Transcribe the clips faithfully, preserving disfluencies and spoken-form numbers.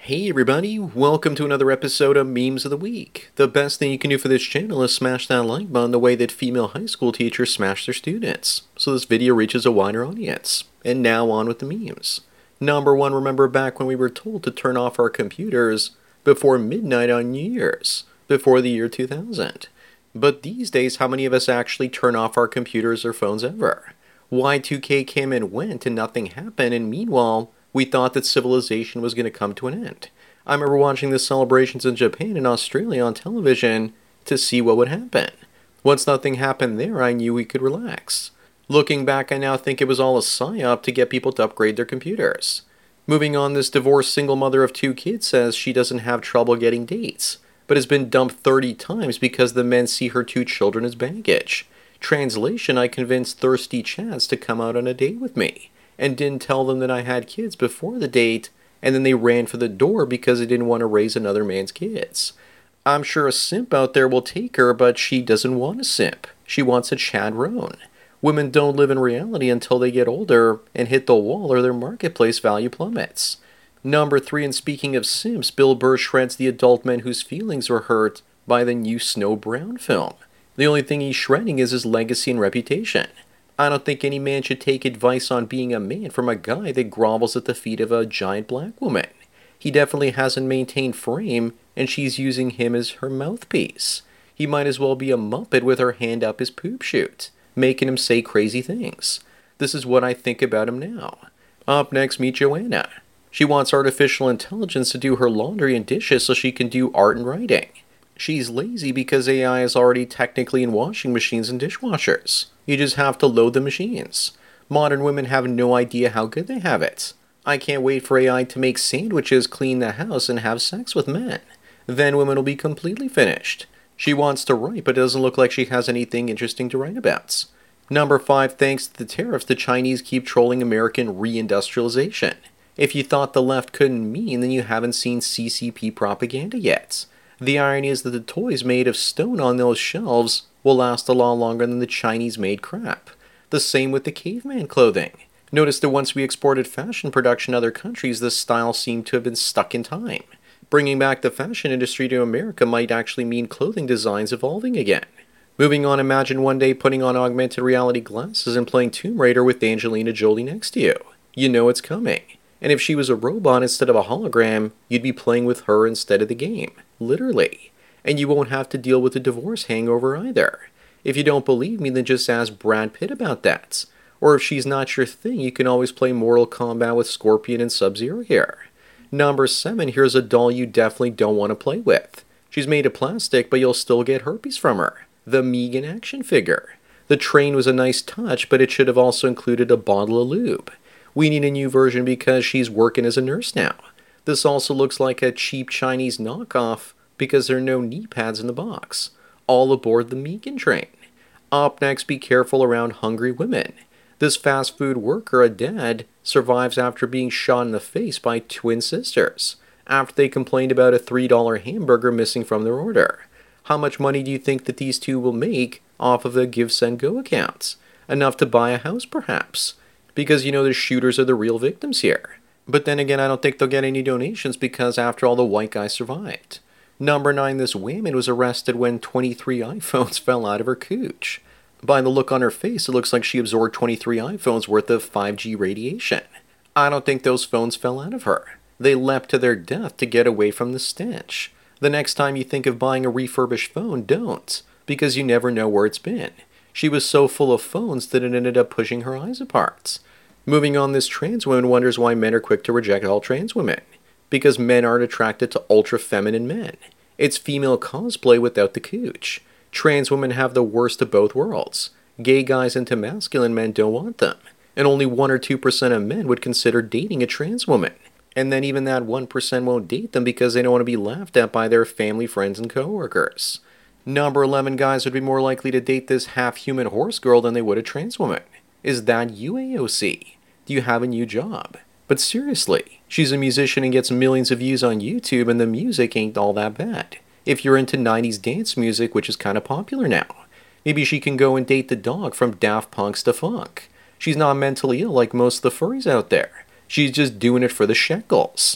Hey everybody, welcome to another episode of Memes of the Week. The best thing you can do for this channel is smash that like button the way that female high school teachers smash their students, so this video reaches a wider audience. And now on with the memes. Number one, remember back when we were told to turn off our computers before midnight on New Year's, before the year two thousand. But these days, how many of us actually turn off our computers or phones ever? Y two K came and went and nothing happened, and meanwhile, we thought that civilization was going to come to an end. I remember watching the celebrations in Japan and Australia on television to see what would happen. Once nothing happened there, I knew we could relax. Looking back, I now think it was all a psyop to get people to upgrade their computers. Moving on, this divorced single mother of two kids says she doesn't have trouble getting dates, but has been dumped thirty times because the men see her two children as baggage. Translation, I convinced thirsty chads to come out on a date with me, and didn't tell them that I had kids before the date, and then they ran for the door because they didn't want to raise another man's kids. I'm sure a simp out there will take her, but she doesn't want a simp. She wants a Chad Roan. Women don't live in reality until they get older and hit the wall or their marketplace value plummets. Number three, and speaking of simps, Bill Burr shreds the adult men whose feelings were hurt by the new Snow Brown film. The only thing he's shredding is his legacy and reputation. I don't think any man should take advice on being a man from a guy that grovels at the feet of a giant black woman. He definitely hasn't maintained frame, and she's using him as her mouthpiece. He might as well be a muppet with her hand up his poop chute, making him say crazy things. This is what I think about him now. Up next, meet Joanna. She wants artificial intelligence to do her laundry and dishes so she can do art and writing. She's lazy because A I is already technically in washing machines and dishwashers. You just have to load the machines. Modern women have no idea how good they have it. I can't wait for A I to make sandwiches, clean the house, and have sex with men. Then women will be completely finished. She wants to write, but it doesn't look like she has anything interesting to write about. Number five, thanks to the tariffs, the Chinese keep trolling American reindustrialization. If you thought the left couldn't mean, then you haven't seen C C P propaganda yet. The irony is that the toys made of stone on those shelves will last a lot longer than the Chinese-made crap. The same with the caveman clothing. Notice that once we exported fashion production to other countries, this style seemed to have been stuck in time. Bringing back the fashion industry to America might actually mean clothing designs evolving again. Moving on, imagine one day putting on augmented reality glasses and playing Tomb Raider with Angelina Jolie next to you. You know it's coming. And if she was a robot instead of a hologram, you'd be playing with her instead of the game. Literally. And you won't have to deal with the divorce hangover either. If you don't believe me, then just ask Brad Pitt about that. Or if she's not your thing, you can always play Mortal Kombat with Scorpion and Sub-Zero here. Number seven, here's a doll you definitely don't want to play with. She's made of plastic, but you'll still get herpes from her. The Megan action figure. The train was a nice touch, but it should have also included a bottle of lube. We need a new version because she's working as a nurse now. This also looks like a cheap Chinese knockoff because there are no knee pads in the box. All aboard the Megan train. Up next, be careful around hungry women. This fast food worker, a dad, survives after being shot in the face by twin sisters, after they complained about a three dollar hamburger missing from their order. How much money do you think that these two will make off of the Give, Send, Go accounts? Enough to buy a house, perhaps. Because, you know, the shooters are the real victims here. But then again, I don't think they'll get any donations because, after all, the white guy survived. Number nine, this woman was arrested when twenty-three iPhones fell out of her cooch. By the look on her face, it looks like she absorbed twenty-three iPhones worth of five G radiation. I don't think those phones fell out of her. They leapt to their death to get away from the stench. The next time you think of buying a refurbished phone, don't, because you never know where it's been. She was so full of phones that it ended up pushing her eyes apart. Moving on, this trans woman wonders why men are quick to reject all trans women. Because men aren't attracted to ultra-feminine men. It's female cosplay without the cooch. Trans women have the worst of both worlds. Gay guys into masculine men don't want them. And only one or two percent of men would consider dating a trans woman. And then even that one percent won't date them because they don't want to be laughed at by their family, friends, and coworkers. Number eleven, guys would be more likely to date this half-human horse girl than they would a trans woman. Is that you, A O C? Do you have a new job? But seriously, she's a musician and gets millions of views on YouTube, and the music ain't all that bad. If you're into nineties dance music, which is kind of popular now. Maybe she can go and date the dog from Daft Punk's to Funk. She's not mentally ill like most of the furries out there. She's just doing it for the shekels.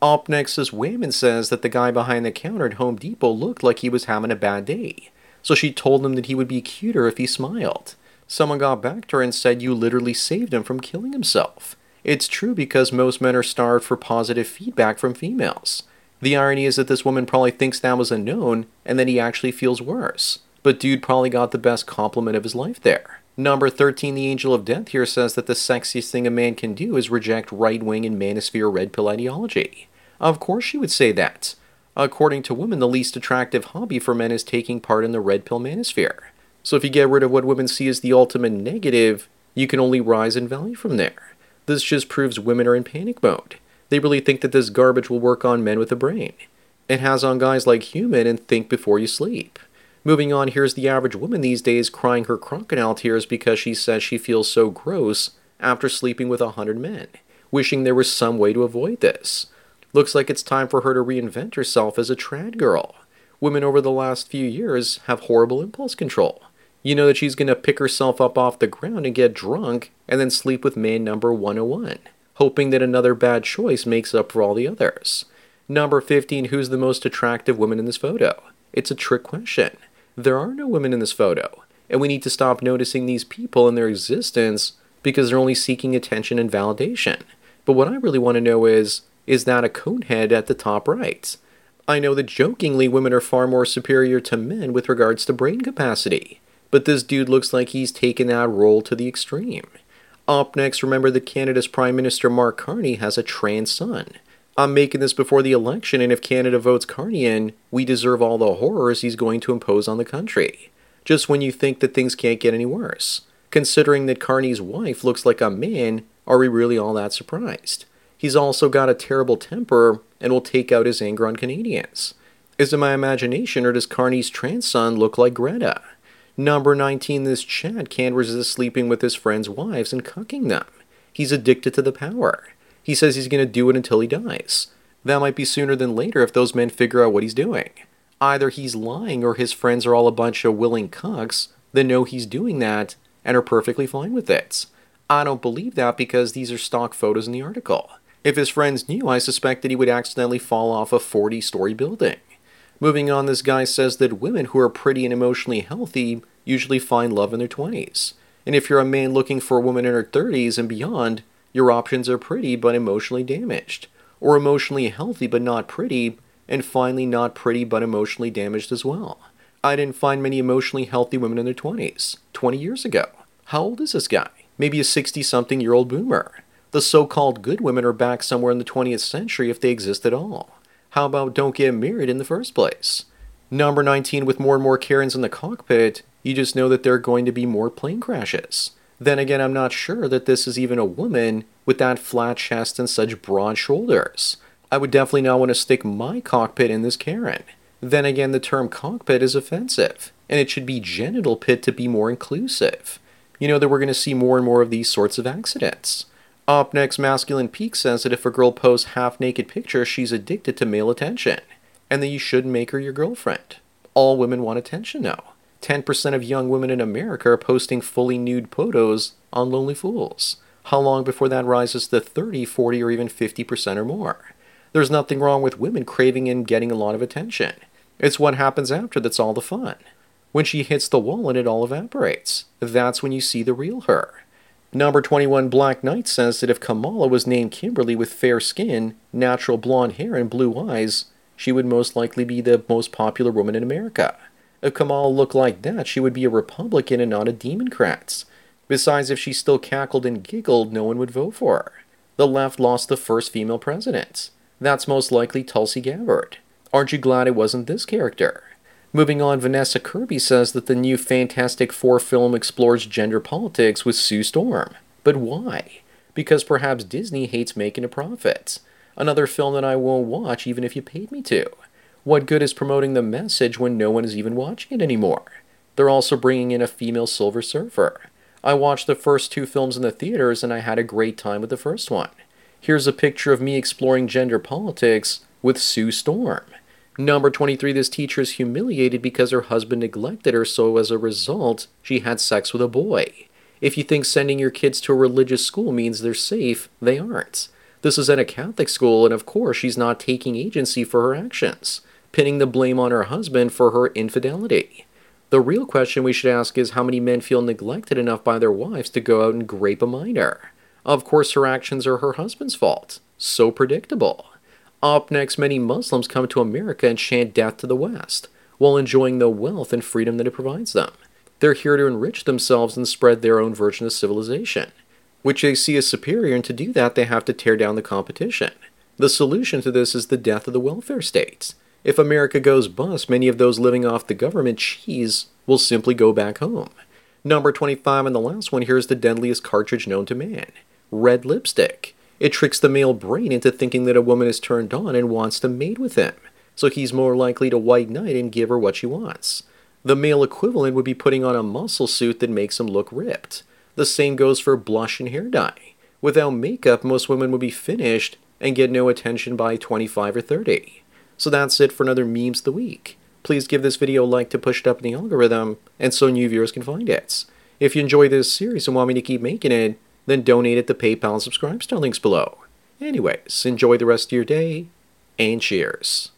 Up next, this woman says that the guy behind the counter at Home Depot looked like he was having a bad day, so she told him that he would be cuter if he smiled. Someone got back to her and said you literally saved him from killing himself. It's true because most men are starved for positive feedback from females. The irony is that this woman probably thinks that was a known, and then he actually feels worse. But dude probably got the best compliment of his life there. Number thirteen, the Angel of Death here says that the sexiest thing a man can do is reject right-wing and manosphere red pill ideology. Of course she would say that. According to women, the least attractive hobby for men is taking part in the red pill manosphere. So if you get rid of what women see as the ultimate negative, you can only rise in value from there. This just proves women are in panic mode. They really think that this garbage will work on men with a brain. It has on guys like Human and Think Before You Sleep. Moving on, here's the average woman these days crying her crocodile tears because she says she feels so gross after sleeping with a hundred men, wishing there was some way to avoid this. Looks like it's time for her to reinvent herself as a trad girl. Women over the last few years have horrible impulse control. You know that she's going to pick herself up off the ground and get drunk and then sleep with man number one oh one, hoping that another bad choice makes up for all the others. Number fifteen, who's the most attractive woman in this photo? It's a trick question. There are no women in this photo, and we need to stop noticing these people and their existence because they're only seeking attention and validation. But what I really want to know is, is that a conehead at the top right? I know that jokingly women are far more superior to men with regards to brain capacity, but this dude looks like he's taken that role to the extreme. Up next, remember that Canada's Prime Minister Mark Carney has a trans son. I'm making this before the election, and if Canada votes Carney in, we deserve all the horrors he's going to impose on the country. Just when you think that things can't get any worse. Considering that Carney's wife looks like a man, are we really all that surprised? He's also got a terrible temper and will take out his anger on Canadians. Is it my imagination, or does Carney's trans son look like Greta? Number nineteen, this Chad can't resist sleeping with his friends' wives and cucking them. He's addicted to the power. He says he's going to do it until he dies. That might be sooner than later if those men figure out what he's doing. Either he's lying or his friends are all a bunch of willing cucks that know he's doing that and are perfectly fine with it. I don't believe that because these are stock photos in the article. If his friends knew, I suspect that he would accidentally fall off a forty-story building. Moving on, this guy says that women who are pretty and emotionally healthy usually find love in their twenties. And if you're a man looking for a woman in her thirties and beyond, your options are pretty but emotionally damaged, or emotionally healthy but not pretty, and finally not pretty but emotionally damaged as well. I didn't find many emotionally healthy women in their twenties, twenty years ago. How old is this guy? Maybe a sixty-something-year-old boomer. The so-called good women are back somewhere in the twentieth century if they exist at all. How about don't get married in the first place? Number nineteen, with more and more Karens in the cockpit, you just know that there are going to be more plane crashes. Then again, I'm not sure that this is even a woman with that flat chest and such broad shoulders. I would definitely not want to stick my cockpit in this Karen. Then again, the term cockpit is offensive, and it should be genital pit to be more inclusive. You know that we're going to see more and more of these sorts of accidents. Up next, Masculine Peak says that if a girl posts half-naked pictures, she's addicted to male attention, and that you shouldn't make her your girlfriend. All women want attention now. ten percent of young women in America are posting fully nude photos on Lonely Fools. How long before that rises to thirty, forty, or even fifty percent or more? There's nothing wrong with women craving and getting a lot of attention. It's what happens after that's all the fun. When she hits the wall and it all evaporates. That's when you see the real her. Number twenty-one, Black Knight says that if Kamala was named Kimberly with fair skin, natural blonde hair, and blue eyes, she would most likely be the most popular woman in America. If Kamala looked like that, she would be a Republican and not a Democrat. Besides, if she still cackled and giggled, no one would vote for her. The left lost the first female president. That's most likely Tulsi Gabbard. Aren't you glad it wasn't this character? Moving on, Vanessa Kirby says that the new Fantastic Four film explores gender politics with Sue Storm. But why? Because perhaps Disney hates making a profit. Another film that I won't watch even if you paid me to. What good is promoting the message when no one is even watching it anymore? They're also bringing in a female Silver Surfer. I watched the first two films in the theaters and I had a great time with the first one. Here's a picture of me exploring gender politics with Sue Storm. Number twenty-three, this teacher is humiliated because her husband neglected her, so as a result, she had sex with a boy. If you think sending your kids to a religious school means they're safe, they aren't. This is at a Catholic school, and of course she's not taking agency for her actions, pinning the blame on her husband for her infidelity. The real question we should ask is how many men feel neglected enough by their wives to go out and grape a minor? Of course her actions are her husband's fault. So predictable. Up next, many Muslims come to America and chant death to the West, while enjoying the wealth and freedom that it provides them. They're here to enrich themselves and spread their own version of civilization, which they see as superior, and to do that they have to tear down the competition. The solution to this is the death of the welfare states. If America goes bust, many of those living off the government cheese will simply go back home. Number twenty-five, and the last one here, is the deadliest cartridge known to man. Red lipstick. It tricks the male brain into thinking that a woman is turned on and wants to mate with him, so he's more likely to white knight and give her what she wants. The male equivalent would be putting on a muscle suit that makes him look ripped. The same goes for blush and hair dye. Without makeup, most women would be finished and get no attention by twenty-five or thirty. So that's it for another Memes of the Week. Please give this video a like to push it up in the algorithm, and so new viewers can find it. If you enjoy this series and want me to keep making it, then donate at the PayPal and subscribe star links below. Anyways, enjoy the rest of your day, and cheers.